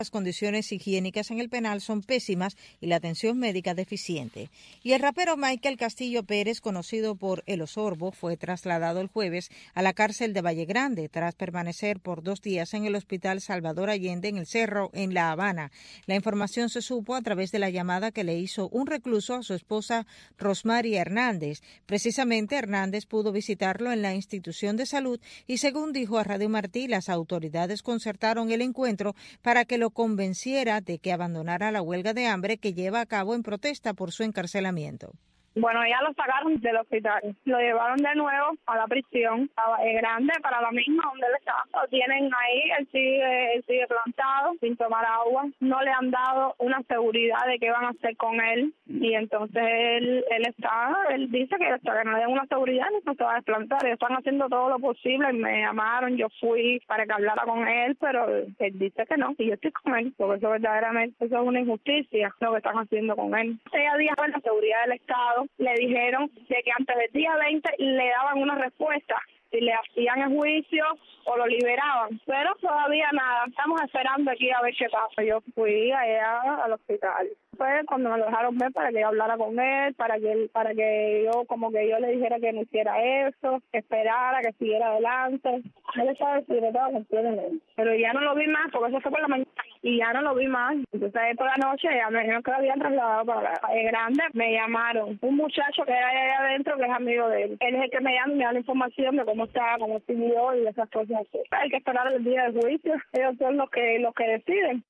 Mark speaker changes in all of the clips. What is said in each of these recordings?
Speaker 1: Las condiciones higiénicas en el penal son pésimas y la atención médica deficiente. Y el rapero Michael Castillo Pérez, conocido por El Osorbo, fue trasladado el jueves a la cárcel de Valle Grande tras permanecer por 2 días en el Hospital Salvador Allende en El Cerro, en La Habana. La información se supo a través de la llamada que le hizo un recluso a su esposa Rosmary Hernández. Precisamente Hernández pudo visitarlo en la institución de salud y, según dijo a Radio Martí, las autoridades concertaron el encuentro para que lo convenciera de que abandonara la huelga de hambre que lleva a cabo en protesta por su encarcelamiento.
Speaker 2: Bueno, ya lo sacaron del hospital, lo llevaron de nuevo a la prisión, a Valle Grande, para la misma donde él está. Lo tienen ahí, él sigue plantado, sin tomar agua. No le han dado una seguridad de qué van a hacer con él. Y entonces él dice que hasta que no le den una seguridad no se va a desplantar. Ellos están haciendo todo lo posible, me llamaron, yo fui para que hablara con él, pero él dice que no, y yo estoy con él, porque eso verdaderamente eso es una injusticia, lo que están haciendo con él. Ella dijo la seguridad del Estado. Le dijeron de que antes del día 20 le daban una respuesta, si le hacían el juicio o lo liberaban, pero todavía nada, estamos esperando aquí a ver qué pasa. Yo fui allá al hospital, fue cuando me lo dejaron ver para que yo hablara con él, para que yo le dijera que no hiciera eso, que esperara, que siguiera adelante. Él estaba deshidratado completamente, pero ya no lo vi más porque eso fue por la mañana y ya no lo vi más. Entonces por la noche ya me dijeron que lo habían trasladado para Valle Grande. Me llamaron un muchacho que era allá adentro, que es amigo de él. Él es el que me llama y me da la información de cómo está, cómo siguió y esas cosas así. Hay que esperar el día del juicio, ellos son los que deciden.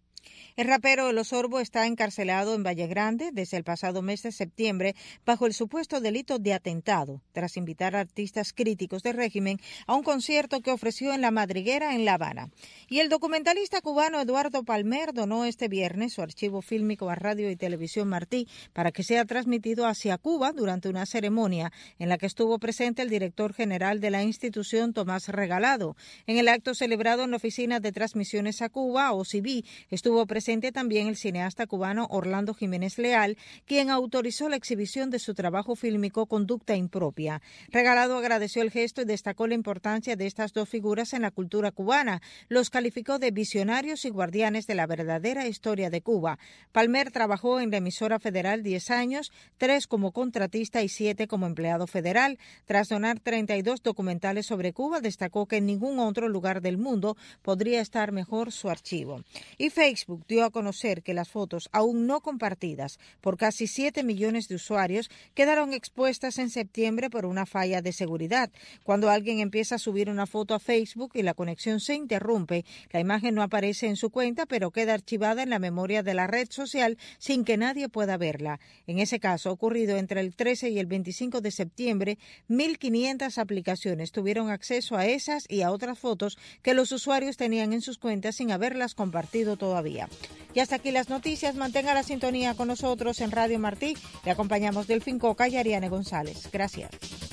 Speaker 1: El rapero El Osorbo está encarcelado en Valle Grande desde el pasado mes de septiembre bajo el supuesto delito de atentado, tras invitar a artistas críticos del régimen a un concierto que ofreció en La Madriguera, en La Habana. Y el documentalista cubano Eduardo Palmer donó este viernes su archivo fílmico a Radio y Televisión Martí para que sea transmitido hacia Cuba durante una ceremonia en la que estuvo presente el director general de la institución, Tomás Regalado. En el acto celebrado en la Oficina de Transmisiones a Cuba, OCB, estuvo presente también el cineasta cubano Orlando Jiménez Leal, quien autorizó la exhibición de su trabajo fílmico Conducta Impropia. Regalado agradeció el gesto y destacó la importancia de estas dos figuras en la cultura cubana. Los calificó de visionarios y guardianes de la verdadera historia de Cuba. Palmer trabajó en la emisora federal 10 años, 3 como contratista y 7 como empleado federal. Tras donar 32 documentales sobre Cuba, destacó que en ningún otro lugar del mundo podría estar mejor su archivo. Y Facebook dio a conocer que las fotos aún no compartidas por casi 7 millones de usuarios quedaron expuestas en septiembre por una falla de seguridad. Cuando alguien empieza a subir una foto a Facebook y la conexión se interrumpe, la imagen no aparece en su cuenta, pero queda archivada en la memoria de la red social sin que nadie pueda verla. En ese caso, ocurrido entre el 13 y el 25 de septiembre, 1.500 aplicaciones tuvieron acceso a esas y a otras fotos que los usuarios tenían en sus cuentas sin haberlas compartido todavía. Y hasta aquí las noticias. Mantenga la sintonía con nosotros en Radio Martí. Le acompañamos Delfín Coca y Ariane González. Gracias.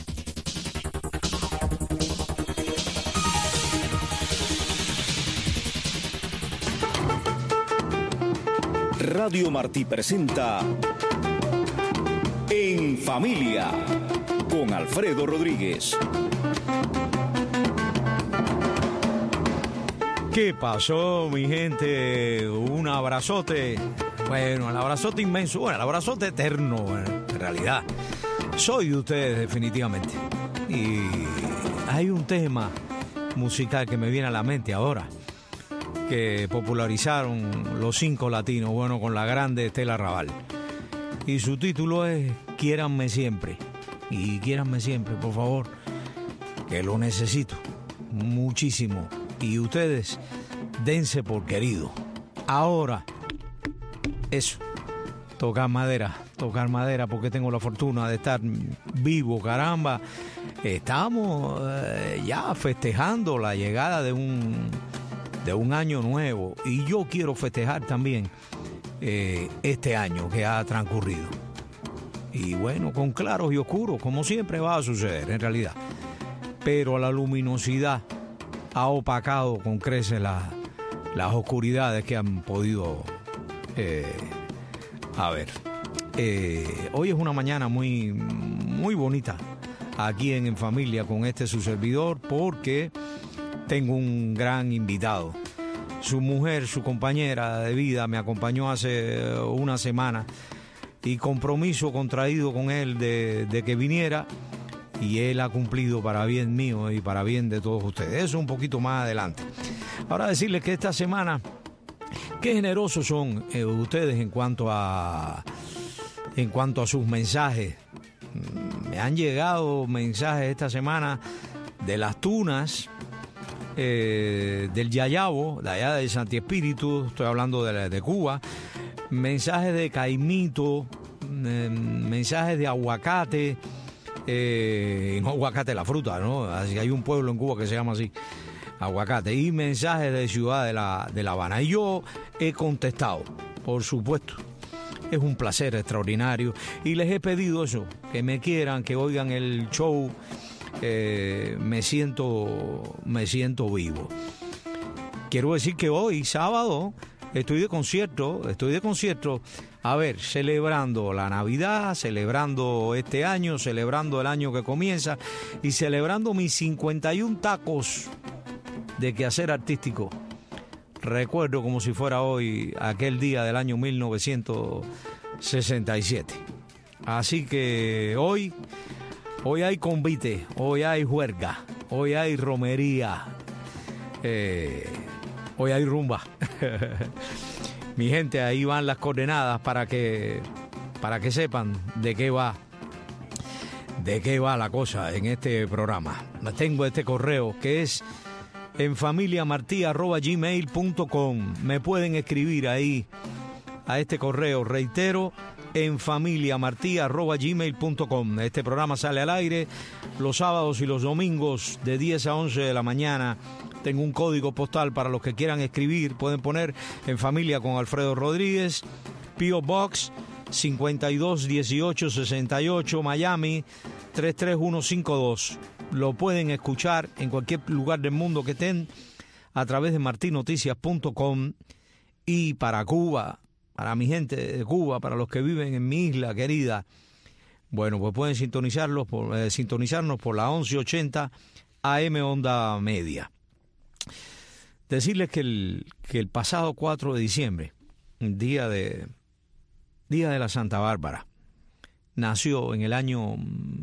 Speaker 3: Radio Martí presenta En Familia con Alfredo Rodríguez.
Speaker 4: ¿Qué pasó, mi gente? Un abrazote. Bueno, el abrazote inmenso. Bueno, el abrazote eterno, en realidad. Soy de ustedes, definitivamente. Y hay un tema musical que me viene a la mente ahora, que popularizaron los 5 latinos, bueno, con la grande Estela Raval. Y su título es Quiéranme Siempre. Y quiéranme siempre, por favor, que lo necesito muchísimo. Y ustedes, dense por querido. Ahora, eso, tocar madera, porque tengo la fortuna de estar vivo, caramba. Estamos ya festejando la llegada de un año nuevo. Y yo quiero festejar también este año que ha transcurrido. Y bueno, con claros y oscuros, como siempre va a suceder en realidad. Pero la luminosidad ha opacado con creces las oscuridades que han podido haber. Hoy es una mañana muy, muy bonita aquí en Familia con su servidor, porque tengo un gran invitado. Su mujer, su compañera de vida, me acompañó hace una semana y compromiso contraído con él de que viniera, y él ha cumplido para bien mío y para bien de todos ustedes. Eso un poquito más adelante. Ahora decirles que esta semana, qué generosos son ustedes en cuanto a sus mensajes. Me han llegado mensajes esta semana de Las Tunas, del Yayabo, de allá de Santi Espíritu, estoy hablando de Cuba, mensajes de Caimito, mensajes de Aguacate, no Aguacate la fruta, ¿no? Así que hay un pueblo en Cuba que se llama así, Aguacate, y mensajes de Ciudad de La Habana. Y yo he contestado, por supuesto. Es un placer extraordinario y les he pedido eso, que me quieran, que oigan el show. Me siento vivo. Quiero decir que hoy, sábado, estoy de concierto, a ver, celebrando la Navidad, celebrando este año, celebrando el año que comienza y celebrando mis 51 tacos de quehacer artístico. Recuerdo como si fuera hoy aquel día del año 1967. Así que hoy hay convite, hoy hay juerga, hoy hay romería, hoy hay rumba. Mi gente, ahí van las coordenadas para que sepan de qué va la cosa en este programa. Tengo este correo que es enfamiliamarti@gmail.com. Me pueden escribir ahí a este correo, reitero, enfamiliamarti@gmail.com. Este programa sale al aire los sábados y los domingos de 10 a 11 de la mañana. Tengo un código postal para los que quieran escribir. Pueden poner En Familia con Alfredo Rodríguez, P.O. Box 521868, Miami 33152. Lo pueden escuchar en cualquier lugar del mundo que estén a través de martinoticias.com. Y para Cuba, para mi gente de Cuba, para los que viven en mi isla querida, bueno, pues pueden sintonizarnos por la 1180 AM Onda Media. Decirles que el pasado 4 de diciembre, día de la Santa Bárbara, nació en el año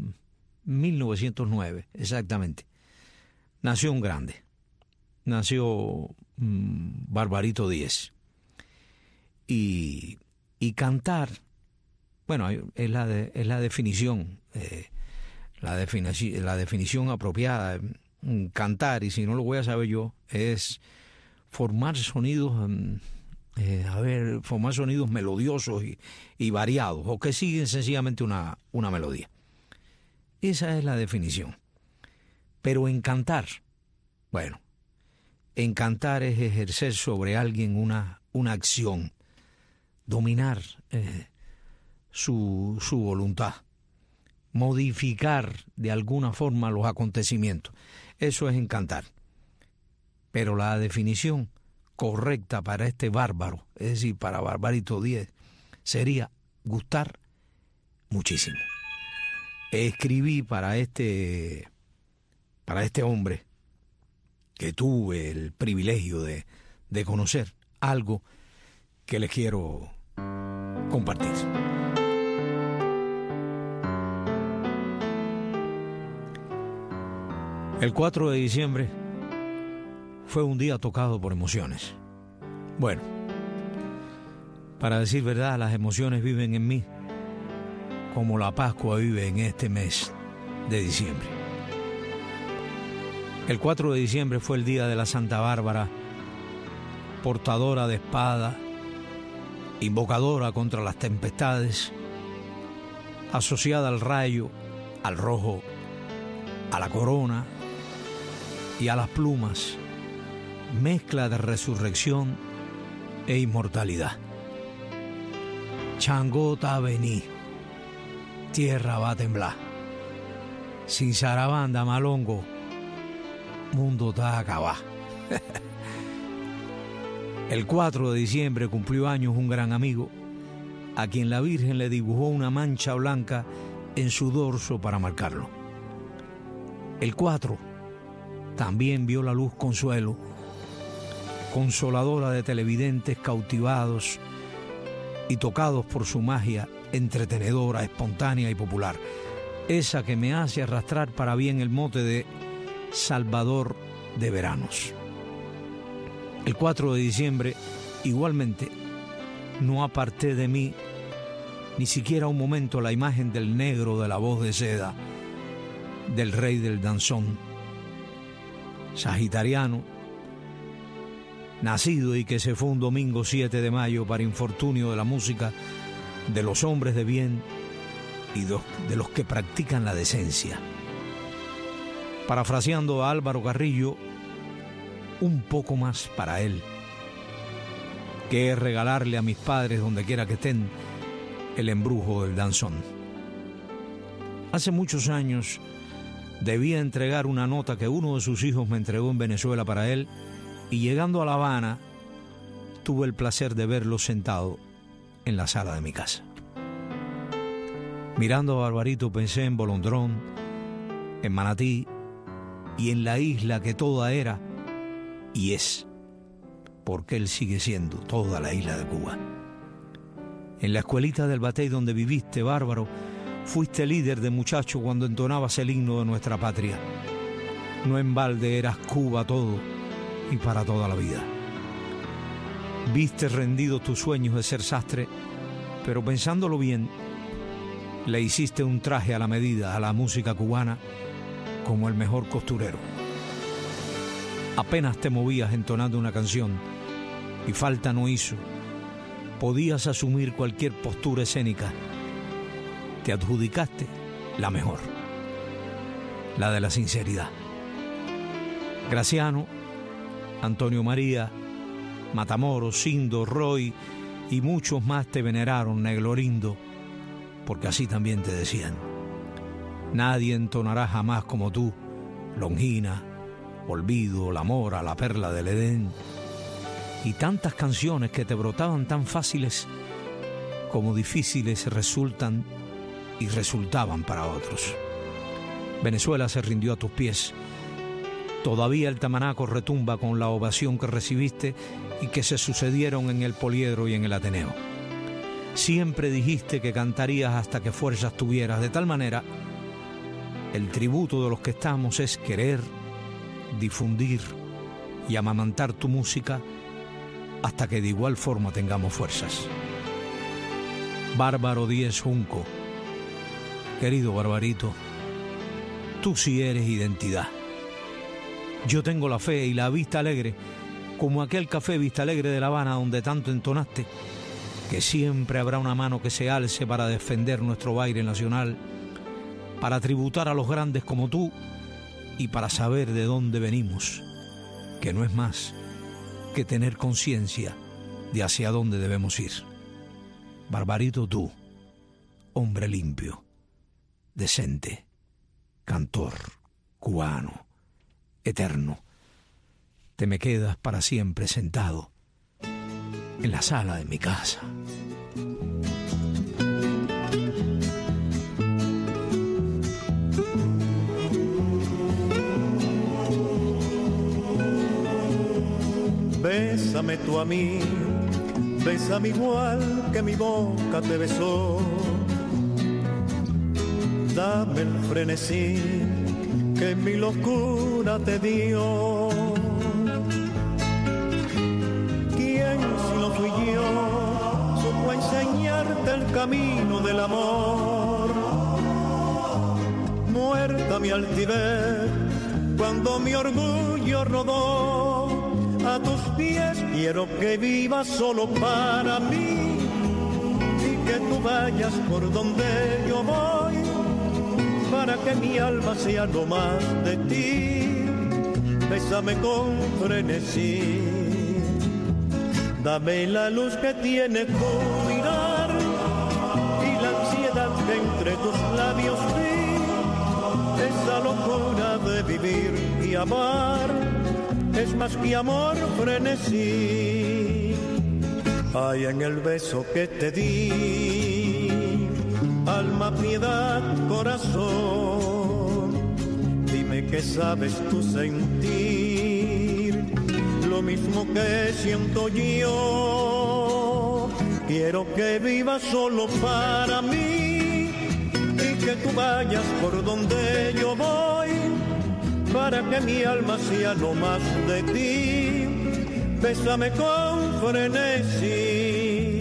Speaker 4: 1909, exactamente. Nació un grande. Nació Barbarito Díez. Y cantar, bueno, es la definición, la definición apropiada. Cantar, y si no lo voy a saber yo, es formar sonidos, formar sonidos melodiosos y variados, o que siguen sencillamente una melodía. Esa es la definición. Pero en cantar, bueno, en cantar es ejercer sobre alguien una acción, dominar su voluntad, modificar de alguna forma los acontecimientos. Eso es encantar. Pero la definición correcta para este bárbaro, es decir, para Barbarito Díez, sería gustar muchísimo. Escribí para este hombre que tuve el privilegio de conocer, algo que les quiero compartir. El 4 de diciembre fue un día tocado por emociones. Bueno, para decir verdad, las emociones viven en mí como la Pascua vive en este mes de diciembre. El 4 de diciembre fue el día de la Santa Bárbara, portadora de espada, invocadora contra las tempestades, asociada al rayo, al rojo, a la corona y a las plumas, mezcla de resurrección e inmortalidad. Changota vení, tierra va a temblar. Sin zarabanda malongo, mundo está acabá. El 4 de diciembre cumplió años un gran amigo, a quien la Virgen le dibujó una mancha blanca en su dorso para marcarlo. El 4 también vio la luz Consuelo, consoladora de televidentes cautivados y tocados por su magia entretenedora, espontánea y popular, esa que me hace arrastrar para bien el mote de Salvador de Veranos. El 4 de diciembre, igualmente, no aparté de mí ni siquiera un momento la imagen del negro de la voz de seda, del rey del danzón, sagitariano, nacido y que se fue un domingo 7 de mayo para infortunio de la música, de los hombres de bien y de los que practican la decencia. Parafraseando a Álvaro Carrillo, un poco más para él, que es regalarle a mis padres, donde quiera que estén, el embrujo del danzón. Hace muchos años debía entregar una nota que uno de sus hijos me entregó en Venezuela para él, y llegando a La Habana tuve el placer de verlo sentado en la sala de mi casa. Mirando a Barbarito pensé en Bolondrón, en Manatí y en la isla que toda era y es, porque él sigue siendo toda la isla de Cuba. En la escuelita del Batey donde viviste, Bárbaro, fuiste líder de muchacho cuando entonabas el himno de nuestra patria. No en balde eras Cuba todo y para toda la vida. Viste rendido tus sueños de ser sastre, pero pensándolo bien, le hiciste un traje a la medida a la música cubana como el mejor costurero. Apenas te movías entonando una canción y falta no hizo. Podías asumir cualquier postura escénica. Te adjudicaste la mejor, la de la sinceridad. Graciano, Antonio María, Matamoros, Sindo, Roy y muchos más te veneraron, Neglorindo, porque así también te decían. Nadie entonará jamás como tú, Longina, Olvido, La Mora, La Perla del Edén, y tantas canciones que te brotaban tan fáciles como difíciles resultan y resultaban para otros. Venezuela se rindió a tus pies. Todavía el tamanaco retumba con la ovación que recibiste y que se sucedieron en el Poliedro y en el Ateneo. Siempre dijiste que cantarías hasta que fuerzas tuvieras, de tal manera, el tributo de los que estamos es querer, difundir y amamantar tu música hasta que de igual forma tengamos fuerzas. Bárbaro Díez Junco, querido Barbarito, tú sí eres identidad. Yo tengo la fe y la vista alegre, como aquel café Vista Alegre de La Habana donde tanto entonaste, que siempre habrá una mano que se alce para defender nuestro baile nacional, para tributar a los grandes como tú y para saber de dónde venimos, que no es más que tener conciencia de hacia dónde debemos ir. Barbarito, tú, hombre limpio, decente, cantor, cubano, eterno, te me quedas para siempre sentado en la sala de mi casa.
Speaker 5: Bésame tú a mí, bésame igual que mi boca te besó. Dame el frenesí que mi locura te dio. ¿Quién si no fui yo supo enseñarte el camino del amor? Muerta mi altivez cuando mi orgullo rodó. A tus pies quiero que vivas solo para mí y que tú vayas por donde yo voy, para que mi alma sea lo más de ti. Bésame con frenesí, dame la luz que tiene tu mirar y la ansiedad que entre tus labios vi, esa locura de vivir y amar. Es más que amor, frenesí. Hay en el beso que te di, alma, piedad, corazón. Dime qué sabes tú sentir, lo mismo que siento yo. Quiero que vivas solo para mí y que tú vayas por donde yo voy, para que mi alma sea no más de ti. Bésame con frenesí.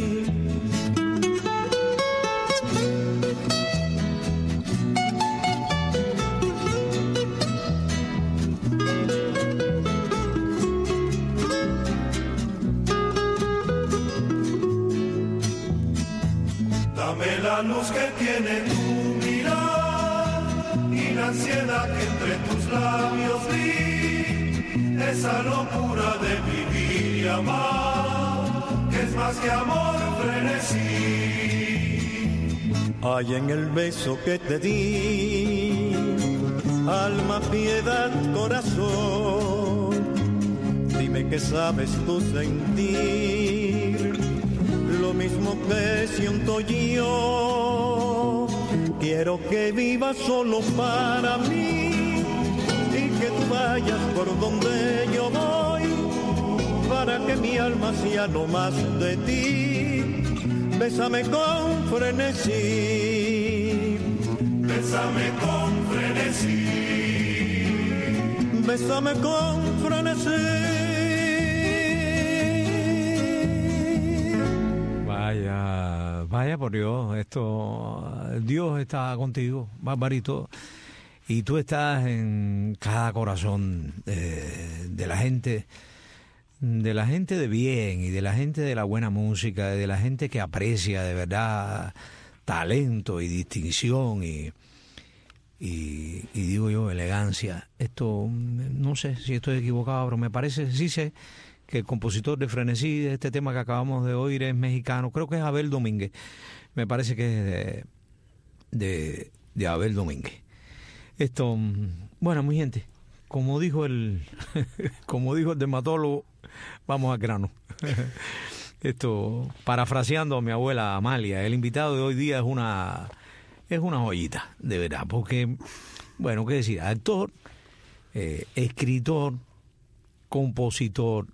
Speaker 6: Dame la luz que tiene tu mirar y la ansiedad que entre tus labios vi, esa locura de vivir y amar, que es más que amor, frenesí.
Speaker 5: Hay en el beso que te di, alma, piedad, corazón, dime qué sabes tú sentir, lo mismo que siento yo. Quiero que vivas solo para mí y que tú vayas por donde yo voy, para que mi alma sea no más de ti. Bésame con frenesí.
Speaker 6: Bésame con frenesí.
Speaker 5: Bésame con frenesí.
Speaker 4: Vaya por Dios, Dios está contigo, Barbarito, y tú estás en cada corazón de la gente de bien y de la gente de la buena música, de la gente que aprecia de verdad talento y distinción y digo yo, elegancia. Esto, no sé si estoy equivocado, pero me parece, sí sé, que el compositor de Frenesí, de este tema que acabamos de oír, es mexicano. Creo que es Abel Domínguez. Me parece que es de Abel Domínguez. Esto, bueno, mi gente, como dijo el dermatólogo, vamos al grano. Esto, parafraseando a mi abuela Amalia, el invitado de hoy día es una joyita, de verdad, porque, bueno, qué decir, actor, escritor, compositor,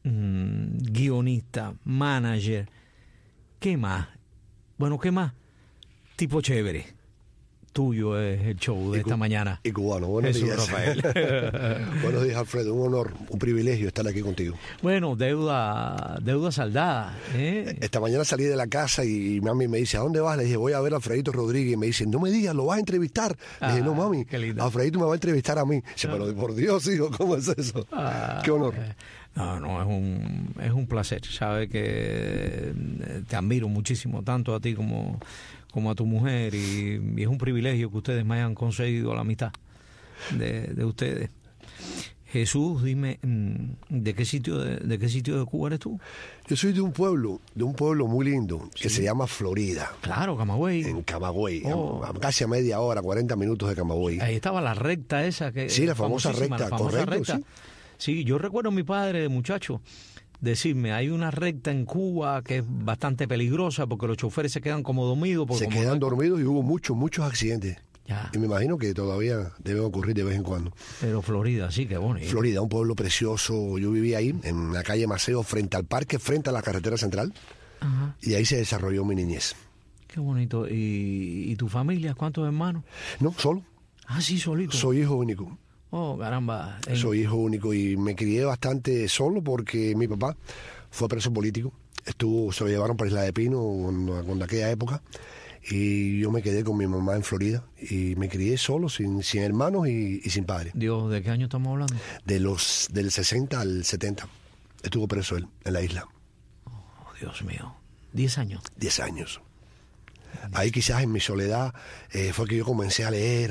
Speaker 4: guionista, manager, ¿qué más? Bueno, ¿qué más? Tipo chévere. Tuyo es el show de esta mañana.
Speaker 7: Y cubano. Buenos días,
Speaker 4: Rafael.
Speaker 7: Buenos días, Alfredo. Un honor, un privilegio estar aquí contigo.
Speaker 4: Bueno, deuda saldada.
Speaker 7: Esta mañana salí de la casa y mami me dice, ¿a dónde vas? Le dije, voy a ver a Alfredito Rodríguez. Y me dice, no me digas, ¿lo vas a entrevistar? Le dije, no, mami, Alfredito me va a entrevistar a mí. Dice, pero por Dios, hijo, ¿cómo es eso? Qué honor.
Speaker 4: No, es un placer. Sabes que te admiro muchísimo, tanto a ti como a tu mujer, y es un privilegio que ustedes me hayan concedido la mitad de ustedes. Jesús, dime, ¿de qué sitio de Cuba eres tú?
Speaker 7: Yo soy de un pueblo muy lindo, que se llama Florida.
Speaker 4: Claro, Camagüey.
Speaker 7: En Camagüey, casi a media hora, 40 minutos de Camagüey.
Speaker 4: Ahí estaba la recta esa.
Speaker 7: Sí, la famosa recta, correcto.
Speaker 4: Sí, yo recuerdo a mi padre de muchacho decirme, hay una recta en Cuba que es bastante peligrosa porque los choferes se quedan como dormidos.
Speaker 7: Se quedan dormidos y hubo muchos accidentes.
Speaker 4: Ya.
Speaker 7: Y me imagino que todavía deben ocurrir de vez en cuando.
Speaker 4: Pero Florida, sí, qué bonito.
Speaker 7: Florida, un pueblo precioso. Yo vivía ahí, en la calle Maceo, frente al parque, frente a la carretera central.
Speaker 4: Ajá.
Speaker 7: Y ahí se desarrolló mi niñez.
Speaker 4: Qué bonito. ¿Y tu familia? ¿Cuántos hermanos?
Speaker 7: No, solo.
Speaker 4: Ah, sí, solito.
Speaker 7: Soy hijo único.
Speaker 4: Oh, caramba.
Speaker 7: Soy hijo único y me crié bastante solo porque mi papá fue preso político. Se lo llevaron para Isla de Pino cuando aquella época. Y yo me quedé con mi mamá en Florida y me crié solo, sin hermanos y sin padre.
Speaker 4: Dios, ¿de qué año estamos hablando?
Speaker 7: Del 60 al 70 estuvo preso él en la isla.
Speaker 4: Oh, Dios mío. 10 años.
Speaker 7: 10 años. Ahí quizás en mi soledad fue que yo comencé a leer,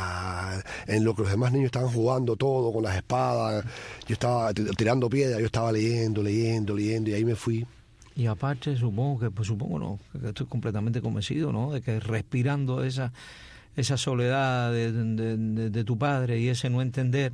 Speaker 7: en lo que los demás niños estaban jugando todo con las espadas. Yo estaba tirando piedras, yo estaba leyendo y ahí me fui.
Speaker 4: Y aparte supongo que estoy completamente convencido, ¿no? De que respirando esa soledad de tu padre y ese no entender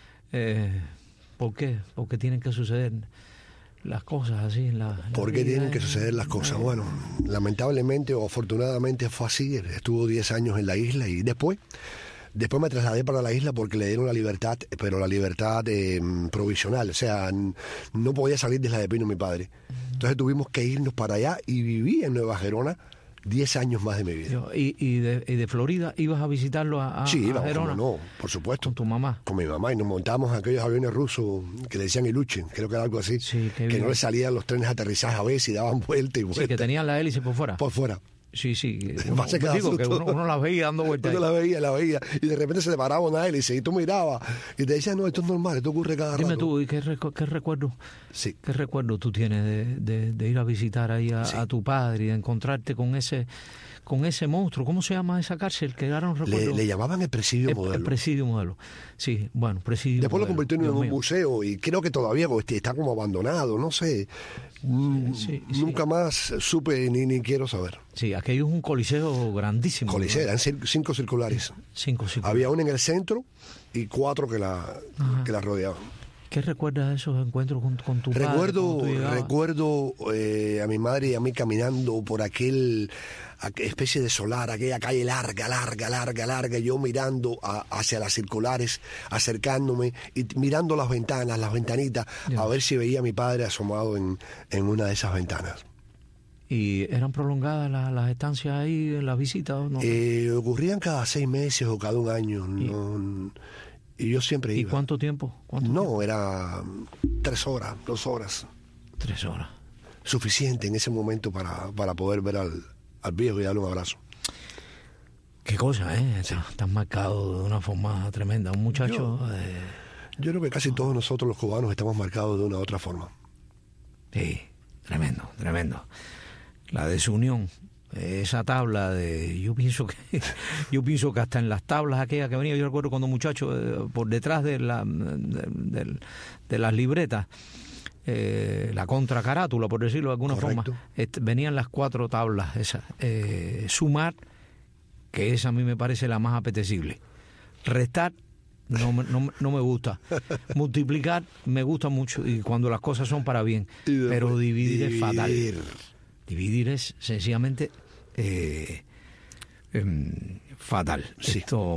Speaker 4: ¿por qué? Porque tienen que suceder las cosas así en la
Speaker 7: ¿Por qué
Speaker 4: vida,
Speaker 7: tienen que suceder las cosas? Bueno, lamentablemente o afortunadamente fue así. Estuvo 10 años en la isla y después Después me trasladé para la isla porque le dieron la libertad, pero la libertad provisional, o sea, no podía salir de Isla de Pino mi padre. Entonces tuvimos que irnos para allá y viví en Nueva Gerona 10 años más de mi vida.
Speaker 4: ¿Y de Florida ibas a visitarlo a
Speaker 7: Sí, íbamos,
Speaker 4: Gerona?
Speaker 7: no, por supuesto.
Speaker 4: ¿Con tu mamá?
Speaker 7: Con mi mamá, y nos montamos en aquellos aviones rusos que le decían Iluchen, creo que era algo así,
Speaker 4: Sí,
Speaker 7: que no le salían los trenes de aterrizaje a veces y daban vuelta y vuelta.
Speaker 4: Sí, que tenían la hélice por fuera.
Speaker 7: Por fuera.
Speaker 4: Sí.
Speaker 7: Vas a quedar
Speaker 4: Digo que
Speaker 7: susto.
Speaker 4: uno la veía dando vueltas.
Speaker 7: Uno la veía, y de repente se te paraba una hélice y tú mirabas y te decías, no, esto es normal, esto ocurre cada rato.
Speaker 4: Dime tú, ¿y qué recuerdo?
Speaker 7: Sí.
Speaker 4: ¿Qué recuerdo tú tienes de ir a visitar ahí a tu padre y de encontrarte con ese monstruo? ¿Cómo se llama esa cárcel? Que ahora no recuerdo.
Speaker 7: Le llamaban el Presidio Modelo.
Speaker 4: El Presidio Modelo. Sí, bueno, Presidio
Speaker 7: Después
Speaker 4: Modelo.
Speaker 7: lo convirtieron en un museo y creo que todavía está como abandonado, no sé. Nunca más supe ni quiero saber.
Speaker 4: Sí, aquello es un coliseo grandísimo.
Speaker 7: Coliseo, eran 5 circulares.
Speaker 4: 5 circulares.
Speaker 7: Había uno en el centro y 4 que la rodeaban.
Speaker 4: ¿Qué recuerdas de esos encuentros con tu padre?
Speaker 7: Recuerdo a mi madre y a mí caminando por aquella especie de solar, aquella calle larga, yo mirando hacia las circulares, acercándome y mirando las ventanitas, a ver si veía a mi padre asomado en una de esas ventanas.
Speaker 4: ¿Y eran prolongadas las estancias ahí, las visitas? ¿O no?
Speaker 7: Ocurrían cada 6 meses o cada un año, y yo siempre iba.
Speaker 4: ¿Y cuánto tiempo?
Speaker 7: Era 3 horas, 2 horas.
Speaker 4: 3 horas.
Speaker 7: Suficiente en ese momento para poder ver al viejo y darle un abrazo.
Speaker 4: Qué cosa, ¿eh? Estás marcado de una forma tremenda. Un muchacho...
Speaker 7: Yo creo que casi todos nosotros los cubanos estamos marcados de una u otra forma.
Speaker 4: Sí, tremendo. La desunión. Esa tabla yo pienso que hasta en las tablas aquellas que venía, yo recuerdo cuando muchacho por detrás de las libretas, la contracarátula, por decirlo de alguna forma, venían las 4 tablas esas. Sumar, que esa a mí me parece la más apetecible. Restar, no me gusta. Multiplicar me gusta mucho, y cuando las cosas son para bien. Pero dividir es fatal. Dividir es sencillamente fatal.
Speaker 7: Sí.
Speaker 4: Esto,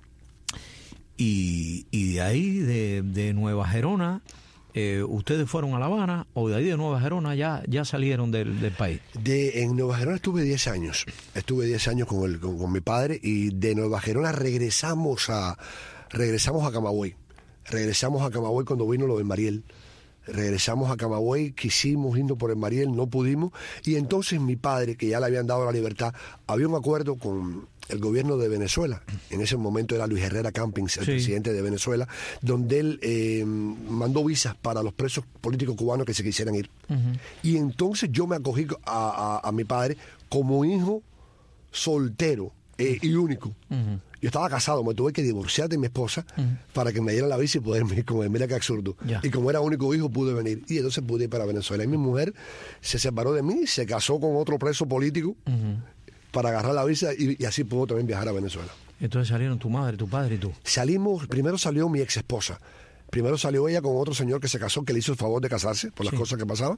Speaker 4: y de ahí, de Nueva Gerona, ¿ustedes fueron a La Habana, o de ahí de Nueva Gerona ya salieron del país?
Speaker 7: En Nueva Gerona estuve 10 años. Estuve 10 años con mi padre, y de Nueva Gerona regresamos a Camagüey. Regresamos a Camagüey cuando vino lo de Mariel. Regresamos a Camagüey, quisimos irnos por el Mariel, no pudimos, y entonces mi padre, que ya le habían dado la libertad, había un acuerdo con el gobierno de Venezuela. En ese momento era Luis Herrera Campins, el presidente de Venezuela, donde él mandó visas para los presos políticos cubanos que se quisieran ir. Y entonces yo me acogí a mi padre como hijo soltero y único. Yo estaba casado, me tuve que divorciar de mi esposa para que me dieran la visa y poderme ir con él. Mira qué absurdo. Y como era único hijo, pude venir. Y entonces pude ir para Venezuela. Y mi mujer se separó de mí, se casó con otro preso político para agarrar la visa, y así pudo también viajar a Venezuela.
Speaker 4: Entonces salieron tu madre, tu padre y tú.
Speaker 7: Primero salió mi ex esposa. Primero salió ella con otro señor que se casó, que le hizo el favor de casarse por las cosas que pasaban.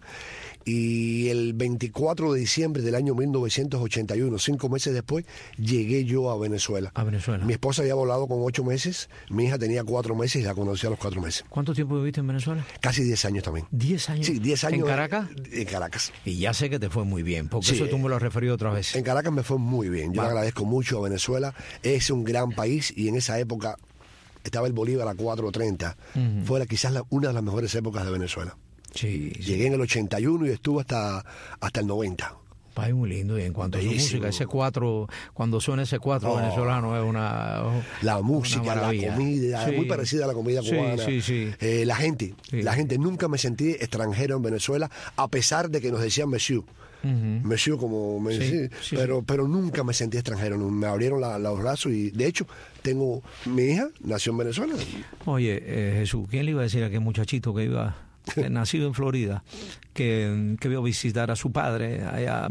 Speaker 7: Y el 24 de diciembre del año 1981, 5 meses después, llegué yo a Venezuela. Mi esposa había volado con 8 meses, mi hija tenía 4 meses y la conocí a los 4 meses.
Speaker 4: ¿Cuánto tiempo viviste en Venezuela?
Speaker 7: Casi 10 años también.
Speaker 4: ¿10 años?
Speaker 7: Sí, 10 años.
Speaker 4: ¿En Caracas?
Speaker 7: En Caracas.
Speaker 4: Y ya sé que te fue muy bien, porque eso tú me lo has referido otra vez.
Speaker 7: En Caracas me fue muy bien. Yo le agradezco mucho a Venezuela. Es un gran país, y en esa época estaba el Bolívar a 4.30. Fue quizás una de las mejores épocas de Venezuela. Llegué en el 81 y estuve hasta el 90.
Speaker 4: País muy lindo. Y en cuanto a su música, ese 4, cuando suena ese 4 venezolano, es
Speaker 7: la música, la comida, muy parecida a la comida cubana. La gente, nunca me sentí extranjero en Venezuela, a pesar de que nos decían monsieur. Monsieur como pero nunca me sentí extranjero. Me abrieron los brazos, y de hecho tengo mi hija nació en Venezuela.
Speaker 4: Oye, Jesús, ¿quién le iba a decir a aquel muchachito que iba nacido en Florida, que vio visitar a su padre allá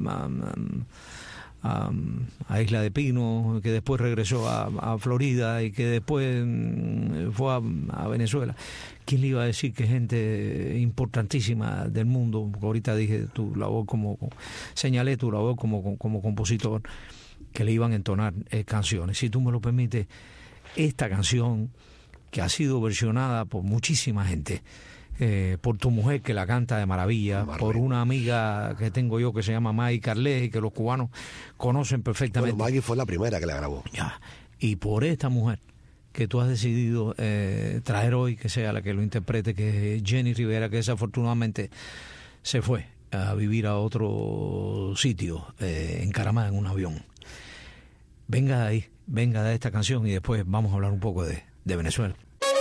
Speaker 4: a Isla de Pino, que después regresó a Florida y que después fue a Venezuela? ¿Quién le iba a decir que gente importantísima del mundo, porque ahorita dije tu labor señalé tu labor como compositor, que le iban a entonar canciones? Si tú me lo permites, esta canción que ha sido versionada por muchísima gente, por tu mujer que la canta de maravilla, por una amiga que tengo yo que se llama Maggie Carles y que los cubanos conocen perfectamente.
Speaker 7: Bueno, Maggie fue la primera que la grabó.
Speaker 4: Ya. Y por esta mujer que tú has decidido traer hoy, que sea la que lo interprete, que es Jenny Rivera, que desafortunadamente se fue a vivir a otro sitio, en Caramá, en un avión. Venga de ahí, venga de esta canción y después vamos a hablar un poco de Venezuela.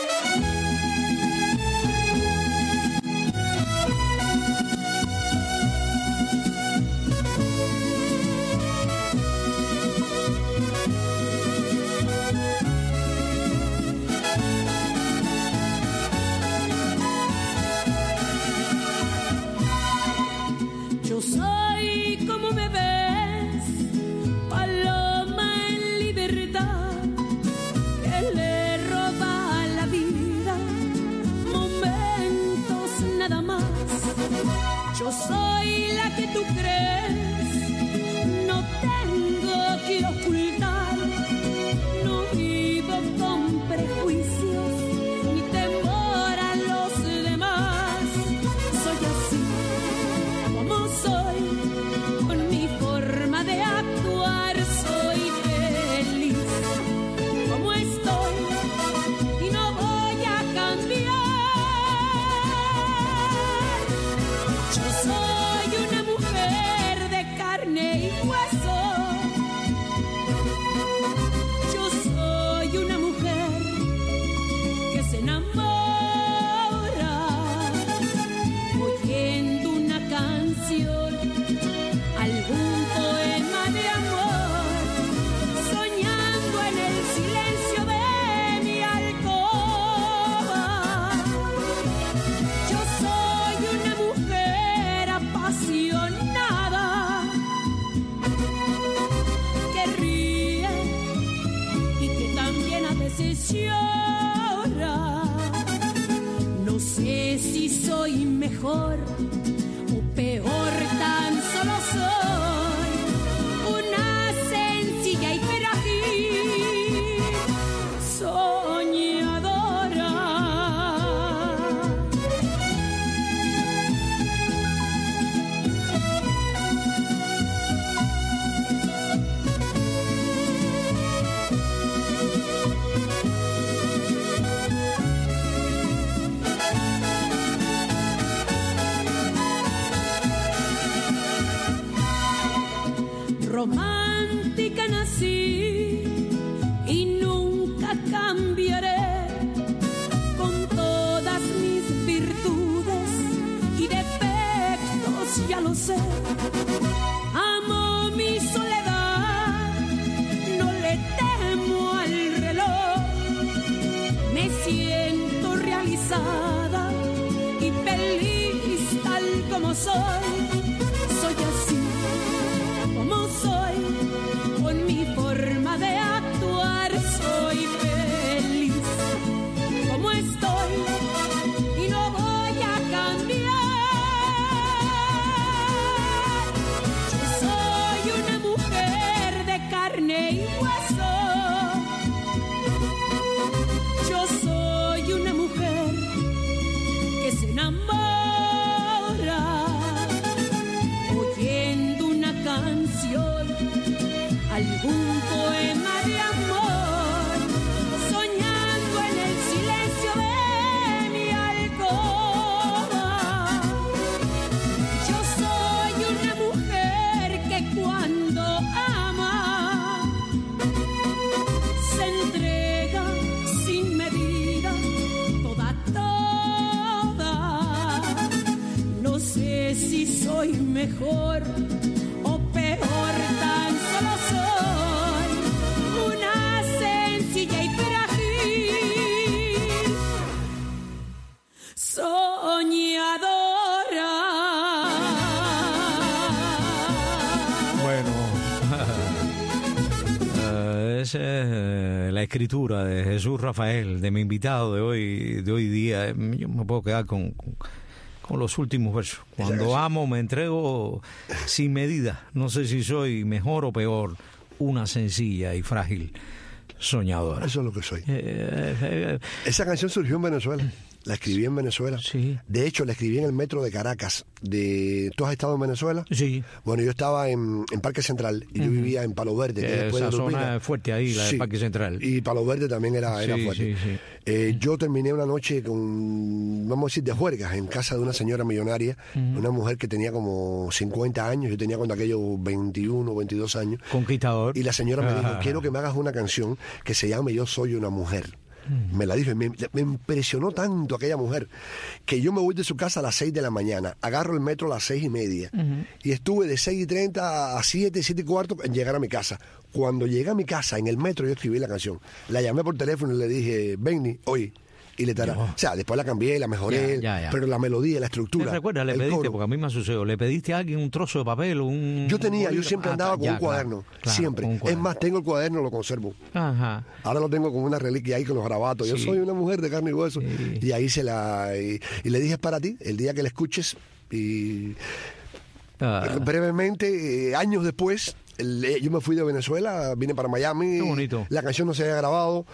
Speaker 8: Yo soy como me ves, paloma en libertad, que le roba la vida momentos nada más. Yo soy la que tú crees, no tengo que ocultar, no vivo con prejuicios ni temor a los demás. Soy así como soy, con mi forma de actuar, soy feliz como estoy y no voy a cambiar. Yo soy una mujer de carne y hueso. Yo soy una mujer que se enamora oyendo una canción, algún poema de amor, soñando en el silencio de mi alcoba. Yo soy una mujer apasionada que ríe y que también a veces llora. No sé si soy mejor o peor, tan solo soy una sencilla y frágil soñadora. Romántica nací y nunca cambiaré, con todas mis virtudes y defectos, ya lo sé. Amo mi soledad, no le temo al reloj, me siento realizada y feliz tal como soy. Soy así como soy, con mi forma de actuar, soy feliz como estoy y no voy a cambiar. Yo soy una mujer de carne y hueso. Yo soy una mujer que se enamora oyendo una canción, algún poema de amor, soñando en el silencio de mi alcoba. Yo soy una mujer que cuando ama se entrega sin medida, toda. No sé si soy mejor o peor, tan solo soy una sencilla y frágil soñadora.
Speaker 4: Bueno, esa es la escritura de Jesús Rafael, de mi invitado de hoy día. Yo me puedo quedar con los últimos versos. Cuando amo me entrego sin medida. No sé si soy mejor o peor, una sencilla y frágil Soñador.
Speaker 7: Eso es lo que soy. Esa canción surgió en Venezuela. La escribí en Venezuela.
Speaker 4: Sí.
Speaker 7: De hecho, la escribí en el metro de Caracas. ¿Tú has estado en Venezuela?
Speaker 4: Sí.
Speaker 7: Bueno, yo estaba en Parque Central y yo vivía en Palo Verde. Que
Speaker 4: Esa zona es fuerte ahí, la de Parque Central.
Speaker 7: Y Palo Verde también era fuerte.
Speaker 4: Sí.
Speaker 7: Yo terminé una noche con, vamos a decir, de juergas en casa de una señora millonaria, una mujer que tenía como 50 años. Yo tenía cuando aquello 21, 22 años.
Speaker 4: Conquistador.
Speaker 7: Y la señora me dijo, quiero que me hagas una canción que se llame Yo Soy Una Mujer. Me la dijo y me impresionó tanto aquella mujer que yo me voy de su casa a las 6 de la mañana, agarro el metro a las 6:30 y estuve de 6:30 a 7:15 en llegar a mi casa. Cuando llegué a mi casa en el metro yo escribí la canción, la llamé por teléfono y le dije, Benny, oye, y le tará. O sea, después la cambié, la mejoré, pero la melodía, la estructura.
Speaker 4: ¿Te recuerdas? Le pediste, porque a mí me sucedió, le pediste a alguien un trozo de papel o un...
Speaker 7: Yo siempre andaba con un cuaderno, siempre. Un cuaderno. Es más, tengo el cuaderno, lo conservo.
Speaker 4: Ajá.
Speaker 7: Ahora lo tengo como una reliquia ahí con los grabatos. Yo soy una mujer de carne y hueso. Sí. Y ahí y le dije, es para ti, el día que la escuches. Y brevemente, años después, yo me fui de Venezuela, vine para Miami.
Speaker 4: Qué bonito.
Speaker 7: La canción no se había grabado.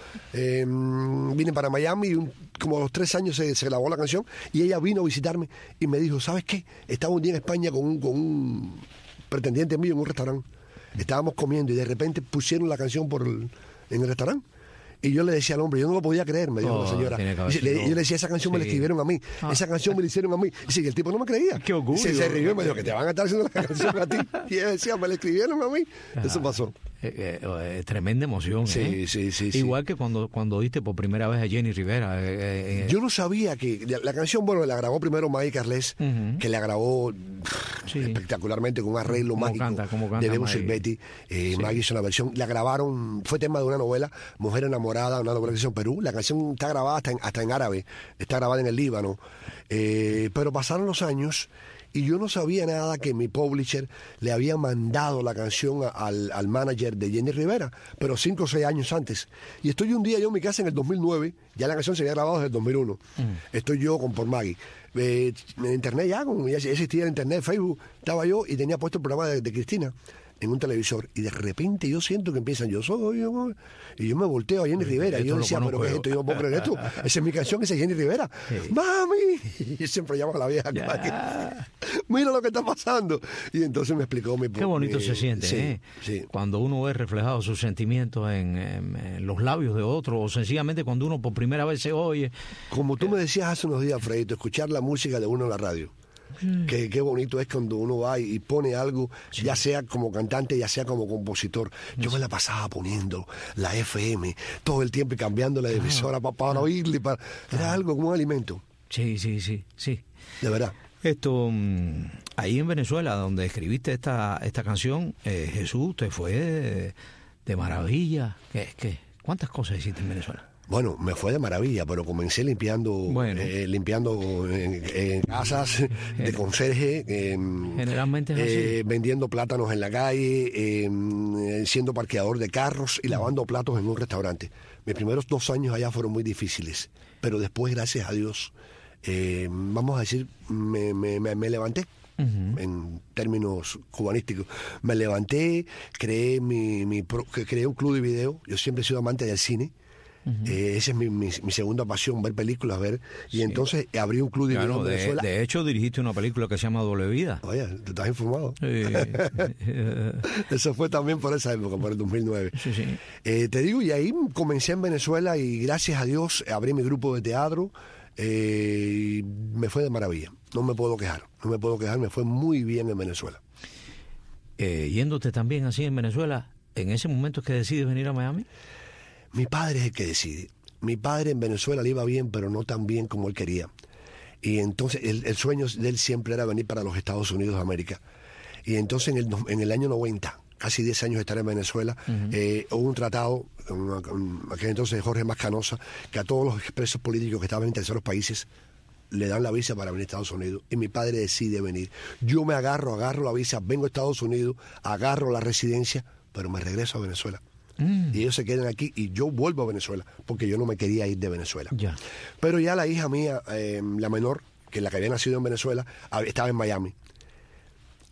Speaker 7: Vine para Miami y como a los 3 años se grabó la canción y ella vino a visitarme y me dijo, ¿sabes qué? Estaba un día en España con un pretendiente mío en un restaurante. Estábamos comiendo y de repente pusieron la canción en el restaurante. Y yo le decía al hombre, yo no lo podía creer, me dijo la señora. Yo le decía, esa canción me la escribieron a mí, esa canción me la hicieron a mí. Y el tipo no me creía.
Speaker 4: Qué orgullo.
Speaker 7: Se rió y me dijo, que te van a estar haciendo la canción a ti. Y ella decía, me la escribieron a mí. Eso pasó.
Speaker 4: Tremenda emoción.
Speaker 7: Sí.
Speaker 4: Igual que cuando oíste por primera vez a Jenny Rivera.
Speaker 7: Yo no sabía que la canción, bueno, la grabó primero Maggie Carles, que la grabó espectacularmente con un arreglo mágico de Bebo Silvetti. Maggie hizo una versión, la grabaron, fue tema de una novela, Mujer Enamorada, una novela que se hizo en Perú. La canción está grabada hasta en árabe, está grabada en el Líbano. Pero pasaron los años y yo no sabía nada que mi publisher le había mandado la canción al manager de Jenny Rivera, pero 5 o 6 años antes. Y estoy un día yo en mi casa en el 2009, ya la canción se había grabado desde el 2001. Estoy yo por Maggie. En internet ya existía el internet, Facebook, estaba yo y tenía puesto el programa de Cristina en un televisor y de repente yo siento que empiezan Yo Soy, y yo me volteo a Jenny Rivera y yo decía, pero ¿qué es esto? Yo no puedo creer esto, esa es mi canción, esa es Jenny Rivera. ¡Mami! Y siempre llamo a la vieja, mira lo que está pasando. Y entonces me explicó
Speaker 4: Qué bonito se siente, cuando uno ve reflejados sus sentimientos en los labios de otro, o sencillamente cuando uno por primera vez se oye.
Speaker 7: Como tú me decías hace unos días, Fredito, escuchar la música de uno en la radio. Qué bonito es cuando uno va y pone algo, ya sea como cantante, ya sea como compositor. Yo me la pasaba poniendo la FM todo el tiempo y cambiando la emisora para oírle. Era algo como un alimento.
Speaker 4: Sí.
Speaker 7: De verdad.
Speaker 4: Esto, ahí en Venezuela, donde escribiste esta canción, Jesús, te fue de maravilla. ¿Cuántas cosas hiciste en Venezuela?
Speaker 7: Bueno, me fue de maravilla, pero comencé limpiando casas de conserje,
Speaker 4: generalmente es así.
Speaker 7: Vendiendo plátanos en la calle, siendo parqueador de carros y lavando platos en un restaurante. Mis primeros 2 años allá fueron muy difíciles, pero después, gracias a Dios, vamos a decir, me levanté. En términos cubanísticos, me levanté, creé creé un club de video. Yo siempre he sido amante del cine. Esa es mi segunda pasión, ver películas, y entonces abrí un club de video en Venezuela.
Speaker 4: De hecho, dirigiste una película que se llama Doble Vida.
Speaker 7: Oye, ¿te estás informado?
Speaker 4: Sí.
Speaker 7: Eso fue también por esa época, por el 2009. Te digo, y ahí comencé en Venezuela y gracias a Dios abrí mi grupo de teatro. Y me fue de maravilla. No me puedo quejar, me fue muy bien en Venezuela.
Speaker 4: Yéndote también así en Venezuela, ¿en ese momento es que decides venir a Miami?
Speaker 7: Mi padre es el que decide. Mi padre en Venezuela le iba bien, pero no tan bien como él quería. Y entonces el sueño de él siempre era venir para los Estados Unidos de América. Y entonces en el año 90, casi 10 años de estar en Venezuela, hubo un tratado, aquel entonces Jorge Mascanosa, que a todos los expresos políticos que estaban en terceros países le dan la visa para venir a Estados Unidos. Y mi padre decide venir. Yo me agarro la visa, vengo a Estados Unidos, agarro la residencia, pero me regreso a Venezuela. Y ellos se quedan aquí y yo vuelvo a Venezuela porque yo no me quería ir de Venezuela. Pero ya la hija mía, la menor, que la que había nacido en Venezuela, estaba en Miami.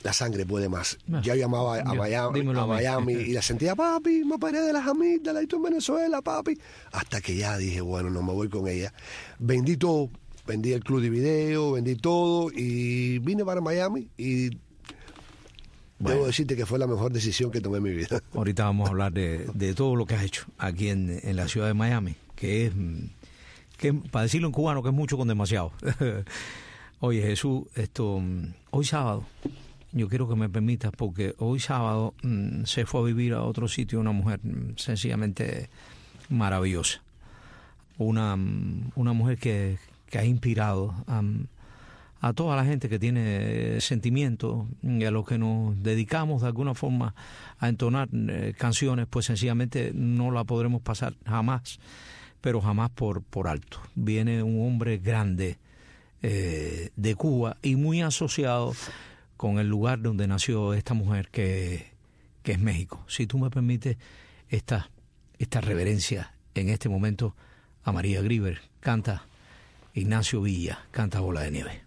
Speaker 7: la sangre puede más. Ya llamaba a Miami
Speaker 4: mí.
Speaker 7: y la sentía, papi, me operé de las amígdalas, y tú en Venezuela, papi. Hasta que ya dije, bueno, no me voy con ella. Vendí todo, vendí el club de video, vendí todo y vine para Miami y debo decirte que fue la mejor decisión que tomé en mi vida.
Speaker 4: Ahorita vamos a hablar de todo lo que has hecho aquí en la ciudad de Miami, que es, para decirlo en cubano, que es mucho con demasiado. Oye, Jesús, hoy sábado, yo quiero que me permitas, porque hoy sábado se fue a vivir a otro sitio una mujer sencillamente maravillosa. Una mujer que ha inspirado a toda la gente que tiene sentimientos y a los que nos dedicamos de alguna forma a entonar canciones, pues sencillamente no la podremos pasar jamás, pero jamás por alto. Viene un hombre grande de Cuba y muy asociado con el lugar donde nació esta mujer que es México. Si tú me permites esta reverencia en este momento a María Grieber, canta Ignacio Villa, canta Bola de Nieve.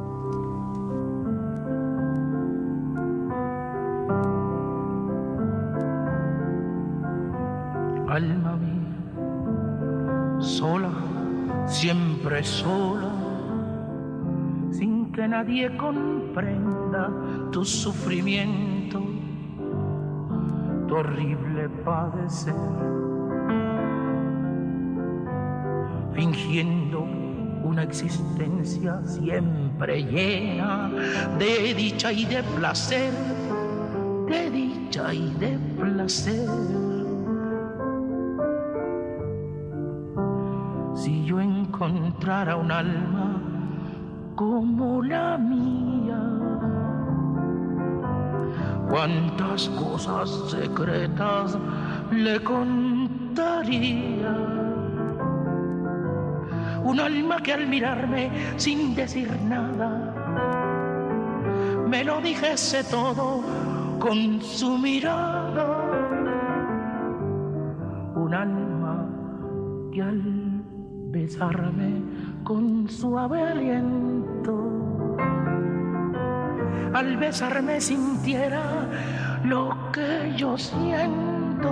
Speaker 9: Alma mía, sola, siempre sola, sin que nadie comprenda tu sufrimiento, tu horrible padecer, fingiendo una existencia siempre llena de dicha y de placer, de dicha y de placer. Si yo encontrara un alma como la mía, cuántas cosas secretas le contaría. Un alma que al mirarme sin decir nada me lo dijese todo con su mirada. Un alma que al besarme con suave aliento, al besarme sintiera lo que yo siento.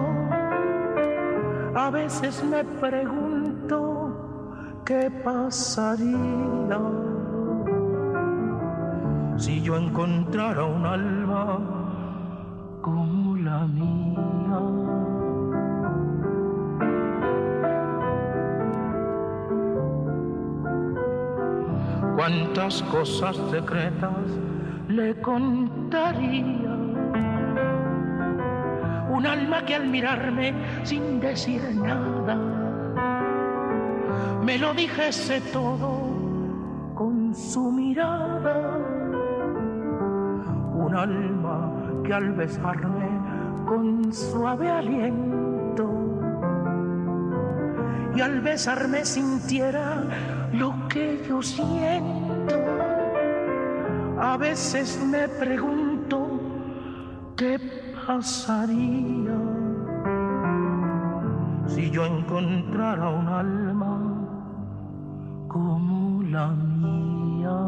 Speaker 9: A veces me pregunto qué pasaría si yo encontrara un alma como la mía. Cuántas cosas secretas le contaría. Un alma que al mirarme sin decir nada me lo dijese todo con su mirada. Un alma que al besarme con suave aliento y al besarme sintiera lo que yo siento. A veces me pregunto qué pasaría si yo encontrara un alma como la mía.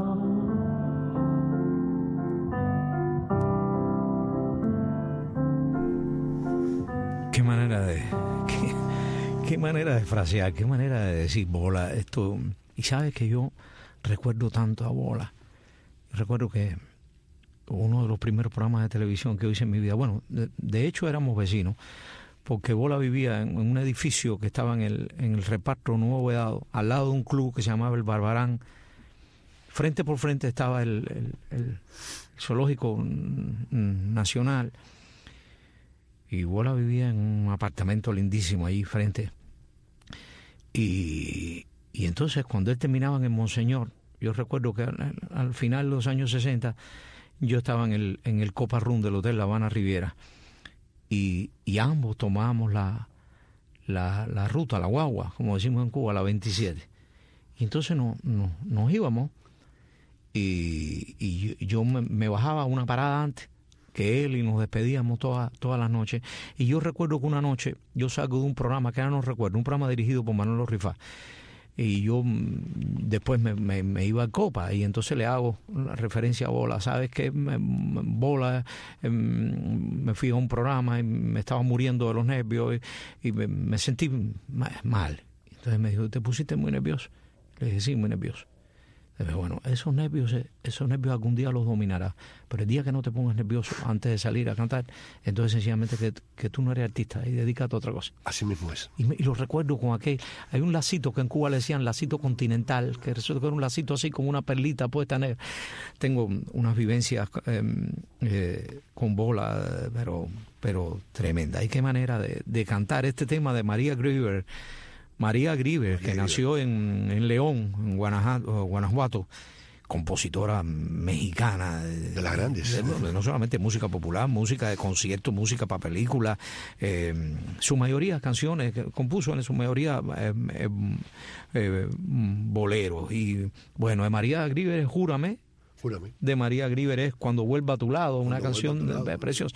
Speaker 4: Qué manera de frasear, qué manera de decir Bola. Esto, y sabes que yo recuerdo tanto a Bola. Recuerdo que uno de los primeros programas de televisión que hice en mi vida, bueno, de hecho éramos vecinos, porque Bola vivía en un edificio que estaba en el reparto Nuevo Vedado, al lado de un club que se llamaba El Barbarán. Frente por frente estaba el Zoológico Nacional, y Bola vivía en un apartamento lindísimo ahí frente. Y entonces cuando él terminaba en el Monseñor, yo recuerdo que al final de los años 60 yo estaba en el Copa Room del Hotel La Habana Riviera, y ambos tomábamos la ruta, la guagua, como decimos en Cuba, la 27. Y entonces nos íbamos, y yo me bajaba una parada antes que él y nos despedíamos todas las noches. Y yo recuerdo que una noche yo salgo de un programa que ahora no recuerdo, un programa dirigido por Manolo Rifá, y yo después me iba a Copa y entonces le hago una referencia a Bola. ¿Sabes qué? Bola, me fui a un programa y me estaba muriendo de los nervios y me sentí mal. Entonces me dijo, ¿te pusiste muy nervioso? Le dije, sí, muy nervioso. Bueno, esos nervios algún día los dominarás, pero el día que no te pongas nervioso antes de salir a cantar, entonces sencillamente que tú no eres artista y dedícate a otra cosa.
Speaker 7: Así mismo es.
Speaker 4: Y lo recuerdo con aquel, hay un lacito que en Cuba le decían lacito continental, que resulta que era un lacito así como una perlita puesta en él. Tengo unas vivencias con Bola, pero tremenda. Y qué manera de cantar este tema de María Grieber. María Grieber, que nació en León, en Guanajuato, compositora mexicana.
Speaker 7: De las grandes.
Speaker 4: No solamente música popular, música de concierto, música para películas. Su mayoría canciones que compuso, en su mayoría boleros. Y bueno, de María Grieber es Júrame. De María Grieber es Cuando vuelva a tu lado, una canción preciosa.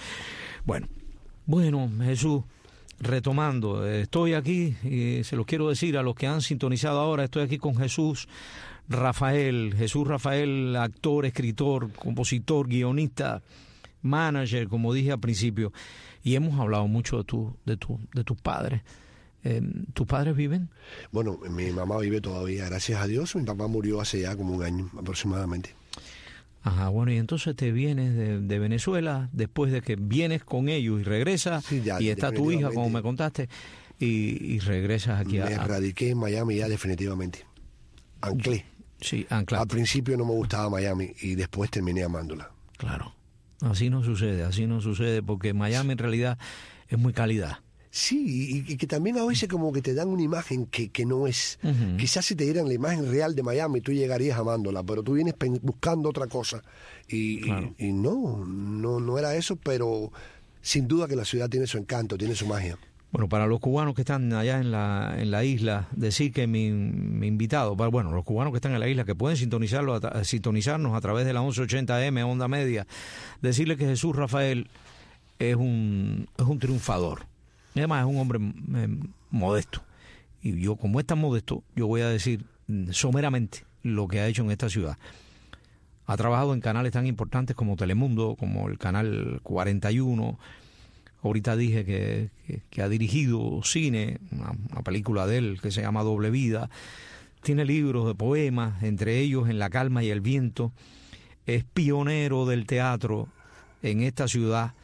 Speaker 4: Bueno, Jesús. Retomando, estoy aquí y se lo quiero decir a los que han sintonizado ahora, estoy aquí con Jesús Rafael, actor, escritor, compositor, guionista, manager, como dije al principio, y hemos hablado mucho de tus padres. ¿Tus padres viven?
Speaker 7: Bueno, mi mamá vive todavía, gracias a Dios. Mi papá murió hace ya como un año aproximadamente.
Speaker 4: Ajá, bueno, y entonces te vienes de Venezuela, después de que vienes con ellos y regresas, sí, ya, y está tu hija, como me contaste, y regresas aquí
Speaker 7: Me radiqué en Miami ya definitivamente. Anclé.
Speaker 4: Sí, anclado.
Speaker 7: Al principio no me gustaba Miami y después terminé amándola.
Speaker 4: Claro, así no sucede, porque Miami en realidad es muy calidad.
Speaker 7: Sí, y que también a veces como que te dan una imagen que no es. Uh-huh. Quizás si te dieran la imagen real de Miami, tú llegarías amándola, pero tú vienes buscando otra cosa.
Speaker 4: Claro.
Speaker 7: Y no era eso, pero sin duda que la ciudad tiene su encanto, tiene su magia.
Speaker 4: Bueno, para los cubanos que están allá en la isla, decir que mi invitado, los cubanos que están en la isla, que pueden sintonizarnos a través de la 1180M, onda media, decirle que Jesús Rafael es un triunfador. Además es un hombre modesto. Y yo, como es tan modesto, yo voy a decir someramente lo que ha hecho en esta ciudad. Ha trabajado en canales tan importantes como Telemundo, como el canal 41. Ahorita dije que ha dirigido cine, una película de él que se llama Doble Vida. Tiene libros de poemas, entre ellos En la calma y el viento. Es pionero del teatro en esta ciudad,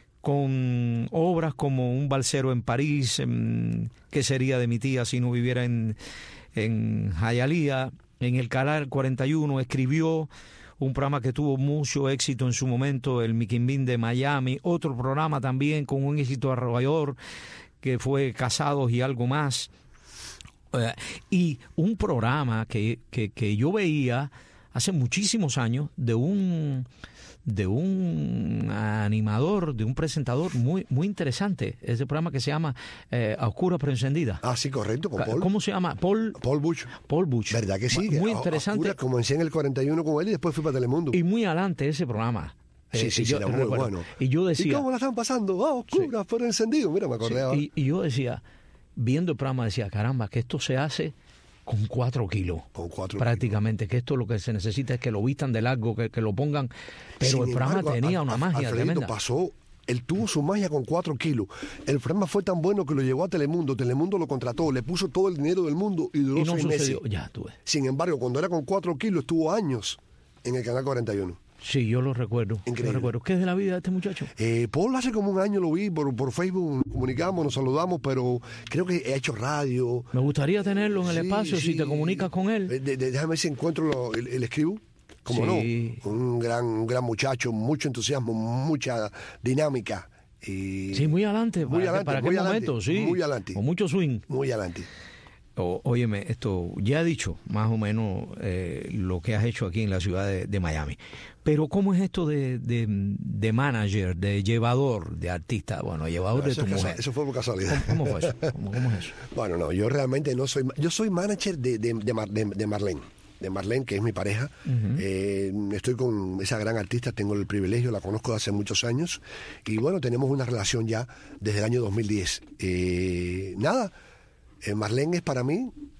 Speaker 4: con obras como Un balsero en París, ¿Qué sería de mi tía si no viviera en Hialeah? En el canal 41 escribió un programa que tuvo mucho éxito en su momento, el Miquimbín de Miami, otro programa también con un éxito arrollador que fue Casados y algo más, y un programa que yo veía hace muchísimos años de un animador, de un presentador muy interesante, ese programa que se llama A Oscura pero Encendida.
Speaker 7: Ah, sí, correcto, con Paul.
Speaker 4: ¿Cómo se llama? Paul Buch.
Speaker 7: ¿Verdad que sí?
Speaker 4: Muy interesante.
Speaker 7: Oscura, comencé en el 41 con él y después fui para Telemundo.
Speaker 4: Y muy adelante ese programa.
Speaker 7: Sí, era muy bueno.
Speaker 4: Y yo decía...
Speaker 7: ¿Y cómo la están pasando? Oscura pero encendido. Mira, me acordé ahora.
Speaker 4: Y yo decía, viendo el programa, decía, caramba, que esto se hace con 4 kilos. Prácticamente, que esto lo que se necesita es que lo vistan de largo, que lo pongan. Pero el programa tenía una magia tremenda.
Speaker 7: Él tuvo su magia con 4 kilos. El programa fue tan bueno que lo llevó a Telemundo. Telemundo lo contrató, le puso todo el dinero del mundo y duró 6 meses.
Speaker 4: Ya, tú ves.
Speaker 7: Sin embargo, cuando era con 4 kilos, estuvo años en el canal 41.
Speaker 4: Sí, yo lo recuerdo.
Speaker 7: Increíble.
Speaker 4: ¿Qué es de la vida de este muchacho?
Speaker 7: Paul hace como un año lo vi por Facebook, comunicamos, nos saludamos, pero creo que ha hecho radio.
Speaker 4: Me gustaría tenerlo en el espacio, si te comunicas con él.
Speaker 7: Déjame ver si encuentro el escribo. Como no, un gran muchacho, mucho entusiasmo, mucha dinámica.
Speaker 4: Sí, muy adelante. ¿Para qué momento? Sí.
Speaker 7: Muy adelante.
Speaker 4: Con mucho swing.
Speaker 7: Muy adelante.
Speaker 4: Óyeme, esto ya he dicho más o menos lo que has hecho aquí en la ciudad de Miami. Pero ¿cómo es esto de manager, de llevador de artista? Bueno, llevador de tu mujer.
Speaker 7: Eso fue por casualidad.
Speaker 4: ¿Cómo fue eso? ¿Cómo es eso?
Speaker 7: Bueno, no, yo realmente no soy... Yo soy manager de Marlene. De Marlene, que es mi pareja. Uh-huh. Estoy con esa gran artista, tengo el privilegio, la conozco hace muchos años. Y bueno, tenemos una relación ya desde el año 2010. Marlene es para mí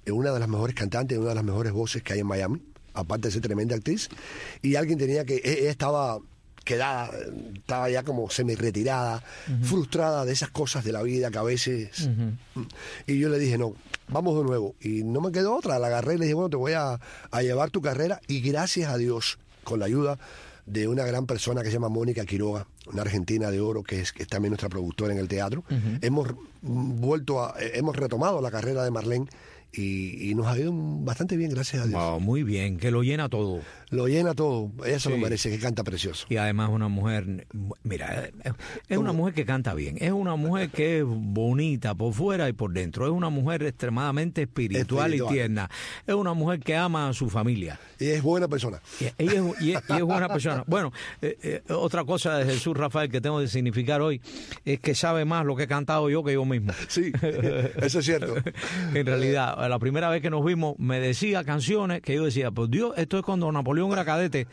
Speaker 7: una de las mejores cantantes, una de las mejores voces que hay en Miami, aparte de ser tremenda actriz, y alguien tenía que, ella estaba quedada, estaba ya como semi-retirada, frustrada de esas cosas de la vida que a veces... Y yo le dije, no, vamos de nuevo. Y no me quedó otra, la agarré y le dije, bueno, te voy a llevar tu carrera, y gracias a Dios, con la ayuda de una gran persona que se llama Mónica Quiroga, una argentina de oro que es también nuestra productora en el teatro, hemos retomado la carrera de Marlene y nos ha ido bastante bien, gracias a Dios.
Speaker 4: Wow, muy bien, que lo llena todo.
Speaker 7: Lo llena todo, ella se lo merece, que canta precioso.
Speaker 4: Y además una mujer, mira, es una mujer que canta bien, es una mujer que es bonita por fuera y por dentro, es una mujer extremadamente espiritual y tierna, es una mujer que ama a su familia.
Speaker 7: Y es buena persona.
Speaker 4: Y es buena persona. Bueno, otra cosa de Jesús Rafael que tengo que significar hoy es que sabe más lo que he cantado yo que yo mismo.
Speaker 7: Sí, eso es cierto.
Speaker 4: En realidad, la primera vez que nos vimos me decía canciones que yo decía, pues Dios, esto es cuando Napoleón era cadete.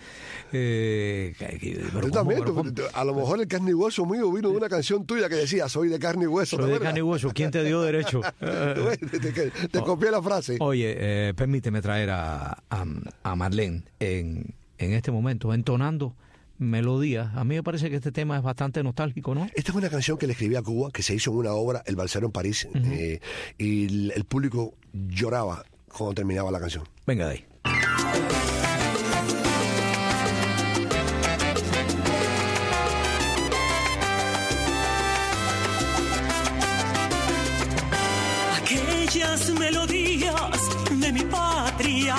Speaker 7: Tú también, a lo mejor el carne y hueso mío vino de una canción tuya que decía, soy de carne y hueso.
Speaker 4: Soy de carne y hueso, ¿quién te dio derecho?
Speaker 7: Te copié la frase.
Speaker 4: Oye, permíteme traer a Marlene en este momento, entonando melodías. A mí me parece que este tema es bastante nostálgico, ¿no?
Speaker 7: Esta es una canción que le escribí a Cuba, que se hizo en una obra, El Balsero en París, y el público lloraba cuando terminaba la canción.
Speaker 4: Venga de ahí.
Speaker 10: Aquellas melodías de mi patria,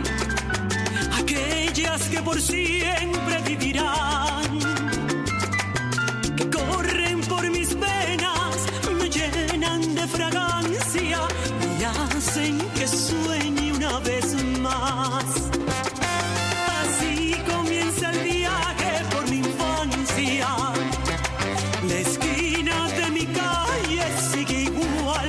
Speaker 10: aquellas que por siempre vivirán, que corren por mis venas, me llenan de fragancia y hacen que sueñe una vez más. Así comienza el viaje por mi infancia, la esquina de mi calle sigue igual,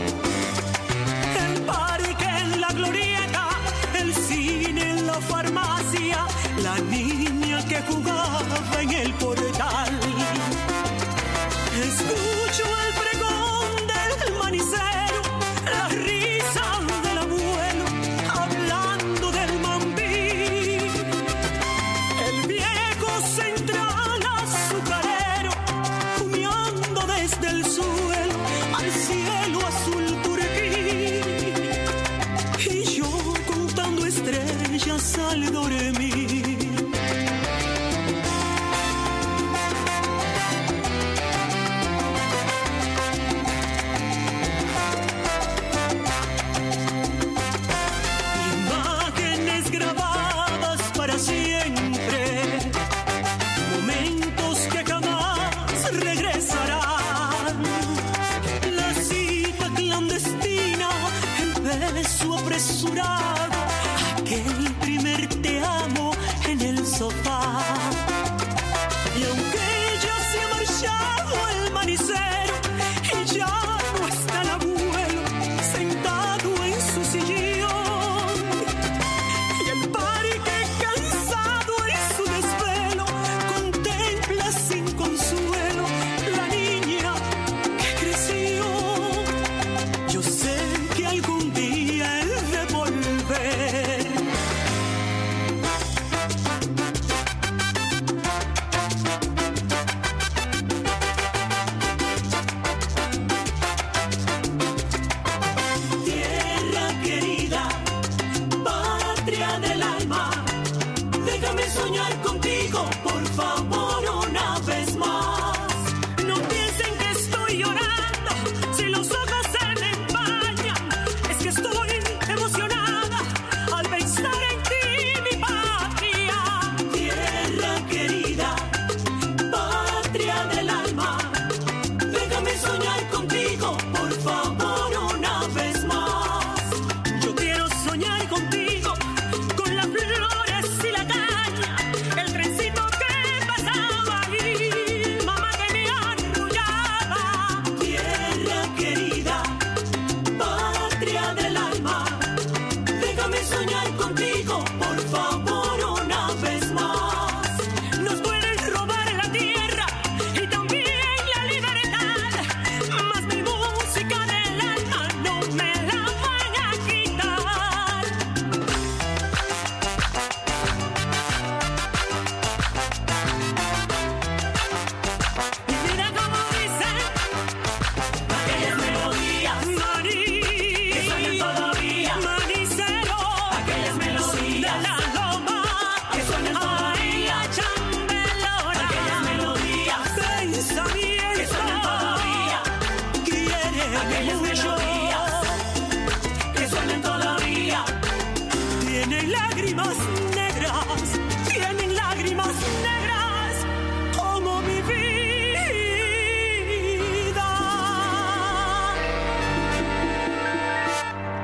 Speaker 10: el parque en la glorieta, el cine en la farmacia, la niña que jugaba en el portal. Escucho el pregón del manicero, la risa del abuelo hablando del mambí, el viejo central azucarero humeando desde el suelo al cielo azul turquí, y yo contando estrellas al dormir. Imágenes grabadas para siempre, momentos que jamás regresarán, la cita clandestina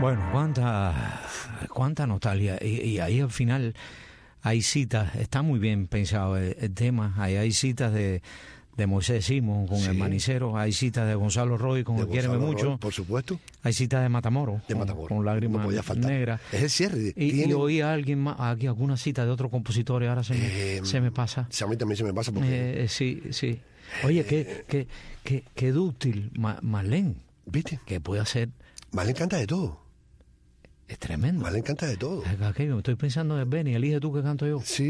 Speaker 4: Bueno, cuánta nostalgia. Y ahí al final hay citas, está muy bien pensado el tema. Hay citas de Moisés Simón con el Manicero, hay citas de Gonzalo Roy con el Quiéreme Mucho.
Speaker 7: Por supuesto.
Speaker 4: Hay citas de Matamoros, con Lágrimas Negras.
Speaker 7: Es el cierre.
Speaker 4: Y oí a alguien más, aquí alguna cita de otros compositores, ahora se me pasa.
Speaker 7: A mí también se me pasa. Porque...
Speaker 4: sí. Oye, qué dúctil, Marlene.
Speaker 7: ¿Viste?
Speaker 4: Que puede hacer...
Speaker 7: Marlene canta de todo.
Speaker 4: Es tremendo.
Speaker 7: Marlene canta de todo.
Speaker 4: Me estoy pensando en Benny, elige tú que canto yo.
Speaker 7: Sí.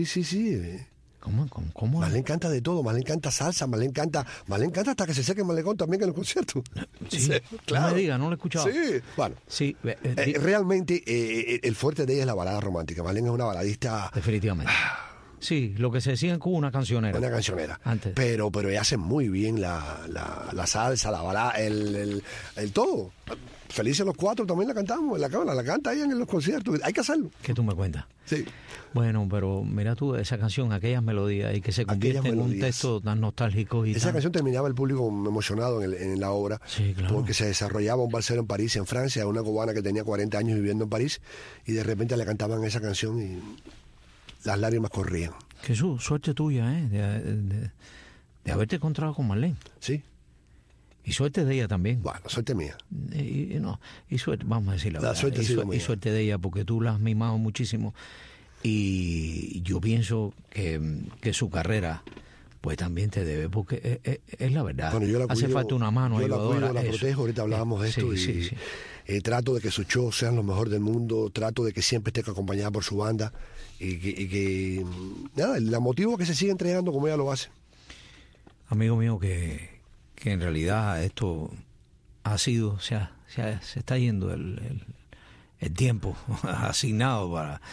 Speaker 7: ¿Cómo? Marlene canta de todo, Marlene canta salsa, Marlene canta hasta que se seque el malecón también en los conciertos.
Speaker 4: Sí, claro. No me diga, no lo he escuchado.
Speaker 7: Sí, bueno.
Speaker 4: Sí,
Speaker 7: realmente el fuerte de ella es la balada romántica. Marlene es una baladista...
Speaker 4: Definitivamente. Sí, lo que se decía en Cuba, una cancionera.
Speaker 7: Una cancionera.
Speaker 4: Antes.
Speaker 7: Pero ella hace muy bien la salsa, la balada, el todo. Felices los Cuatro también la cantamos, la canta ella en los conciertos. Hay que hacerlo.
Speaker 4: ¿Qué tú me cuentas?
Speaker 7: Sí.
Speaker 4: Bueno, pero mira tú esa canción, aquellas melodías, y que se convierte en un texto tan nostálgico.
Speaker 7: Esa canción terminaba el público emocionado en la obra.
Speaker 4: Sí, claro.
Speaker 7: Porque se desarrollaba un balsero en París, en Francia, una cubana que tenía 40 años viviendo en París, y de repente le cantaban esa canción y las lágrimas corrían.
Speaker 4: Jesús, suerte tuya, de haberte encontrado con Marlene.
Speaker 7: Sí.
Speaker 4: Y suerte de ella también.
Speaker 7: Bueno, suerte mía.
Speaker 4: Y suerte, vamos a decir la verdad.
Speaker 7: Suerte
Speaker 4: y suerte de ella, porque tú la has mimado muchísimo. Y yo pienso que su carrera, pues también te debe, porque es la verdad.
Speaker 7: Bueno, yo la cuido,
Speaker 4: hace falta una mano ayudadora.
Speaker 7: Yo la cuido, la protejo, ahorita hablábamos de esto.
Speaker 4: Sí.
Speaker 7: Trato de que sus shows sean los mejores del mundo, trato de que siempre esté acompañada por su banda y que nada, la motivo que se siga entregando como ella lo hace.
Speaker 4: Amigo mío, que en realidad esto ha sido, se está yendo el tiempo asignado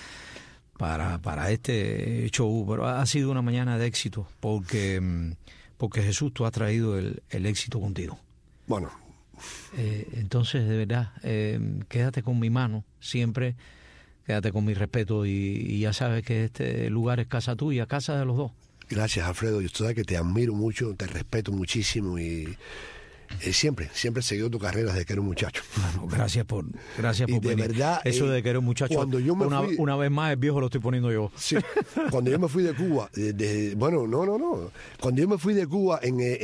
Speaker 4: para este show, pero ha sido una mañana de éxito, porque Jesús, tú has traído el éxito contigo.
Speaker 7: Bueno.
Speaker 4: Entonces, de verdad, quédate con mi mano, siempre, quédate con mi respeto, y ya sabes que este lugar es casa tuya, casa de los dos.
Speaker 7: Gracias, Alfredo. Yo sabes que te admiro mucho, te respeto muchísimo y siempre he seguido tu carrera desde que era un muchacho.
Speaker 4: Bueno, gracias por
Speaker 7: de
Speaker 4: venir.
Speaker 7: Verdad,
Speaker 4: eso de que era un muchacho,
Speaker 7: cuando yo me fui,
Speaker 4: una vez más el viejo lo estoy poniendo yo.
Speaker 7: Sí, cuando yo me fui de Cuba, cuando yo me fui de Cuba,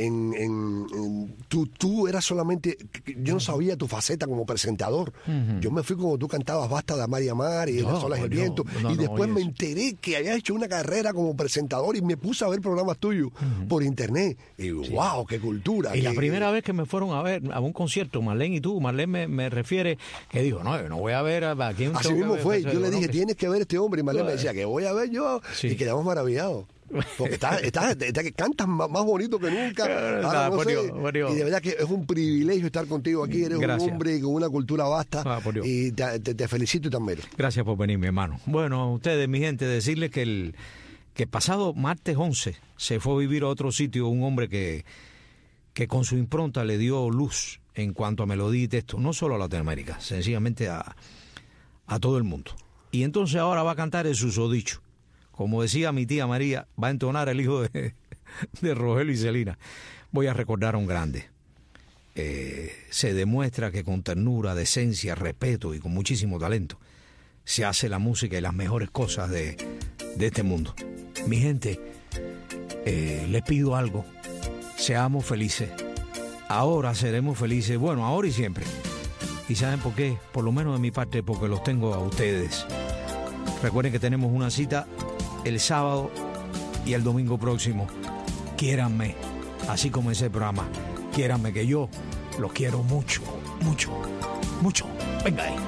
Speaker 7: tú eras solamente, yo no sabía tu faceta como presentador. Uh-huh. Yo me fui como tú cantabas Basta de Amar y Amar y Las Olas del Viento, y después me enteré que habías hecho una carrera como presentador y me puse a ver programas tuyos por internet. Y wow, qué cultura.
Speaker 4: Y la primera vez que me fueron a ver a un concierto, Marlene y tú, Marlene me refiere, que dijo, no voy a ver a quién.
Speaker 7: Así mismo fue, yo le dije, tienes que ver a este hombre, y Marlene me decía, que voy a ver yo, y quedamos maravillados. Porque que cantas más bonito que nunca. Y de verdad que es un privilegio estar contigo aquí. Eres un hombre con una cultura vasta. Y te felicito y te admiro.
Speaker 4: Gracias por venir, mi hermano. Bueno, a ustedes, mi gente, decirles que pasado martes 11 se fue a vivir a otro sitio un hombre que con su impronta le dio luz en cuanto a melodía y texto, no solo a Latinoamérica, sencillamente a todo el mundo. Y entonces ahora va a cantar el susodicho. Como decía mi tía María, va a entonar el hijo de Rogelio y Celina. Voy a recordar a un grande. Se demuestra que con ternura, decencia, respeto y con muchísimo talento se hace la música y las mejores cosas de este mundo. Mi gente, les pido algo. Seamos felices. Ahora seremos felices. Bueno, ahora y siempre. ¿Y saben por qué? Por lo menos de mi parte, porque los tengo a ustedes. Recuerden que tenemos una cita el sábado y el domingo próximo. Quiéranme, así comencé el programa. Quiéranme, que yo los quiero mucho, mucho, mucho. Venga ahí.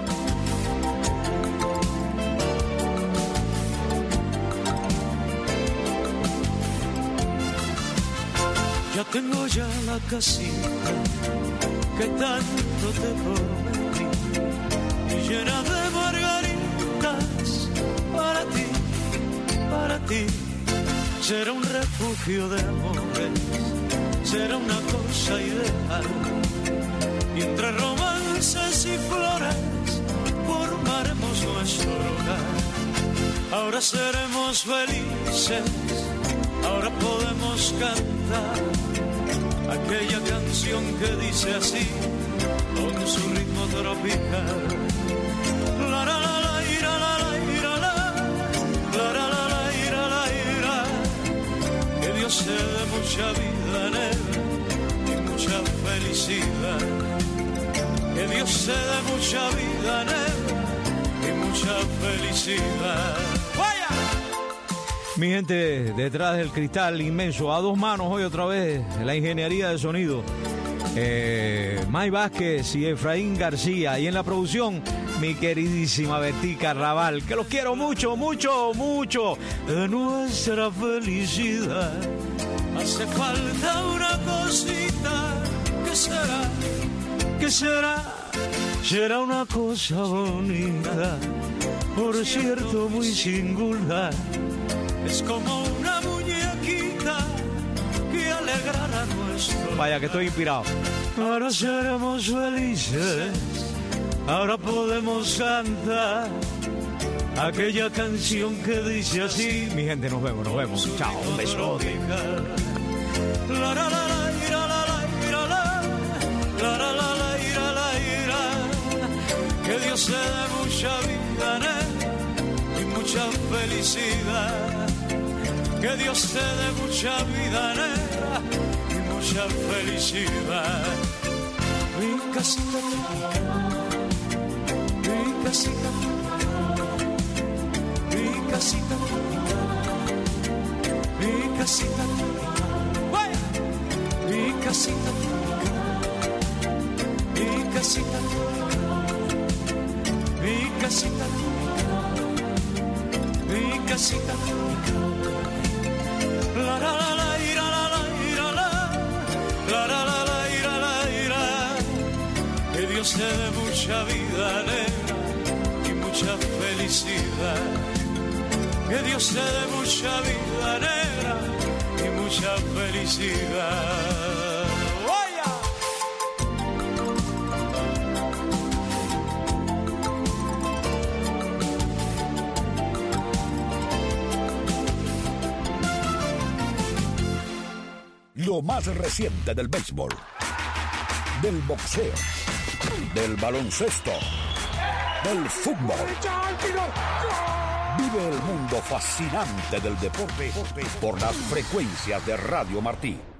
Speaker 10: Ya tengo ya la casita que tanto te prometí, y llena de margaritas para ti. Será un refugio de amores, será una cosa ideal, y entre romances y flores formaremos nuestro hogar. Ahora seremos felices, ahora podemos cantar aquella canción que dice así, con su ritmo tropical.
Speaker 6: la la la la ira, la la ira, la la la la ira, la ira. Que Dios te dé mucha vida negra y mucha felicidad. Que Dios te dé mucha vida negra y mucha felicidad. ¡Vaya!
Speaker 4: Mi gente, detrás del cristal inmenso, a dos manos hoy otra vez, la ingeniería de sonido. May Vázquez y Efraín García. Y en la producción, mi queridísima Betty Carraval, que los quiero mucho, mucho, mucho. De nuestra felicidad
Speaker 6: hace falta una cosita. ¿Qué será?
Speaker 4: ¿Qué será? Será una cosa bonita, por cierto muy singular.
Speaker 6: Es como una muñequita que alegrará nuestro.
Speaker 4: Vaya que estoy inspirado.
Speaker 6: Ahora seremos felices, ahora podemos cantar aquella canción que dice así.
Speaker 4: Mi gente, nos vemos. Chao, un besote.
Speaker 6: La la la la ira, la la ira, la la la la ira, la ira. Que Dios te dé mucha vida negra y mucha felicidad. Que Dios te dé mucha vida negra y mucha felicidad. Mi casita, mi casita, mi casita, mi casita, mi casita, mi casita, mi casita, mi casita. La la la la ira, la la ira, la la la la ira, la ira. Que Dios te dé mucha vida negra y mucha felicidad. Que Dios te dé mucha vida negra y mucha felicidad.
Speaker 3: Lo más reciente del béisbol, del boxeo, del baloncesto, del fútbol. Vive el mundo fascinante del deporte por las frecuencias de Radio Martí.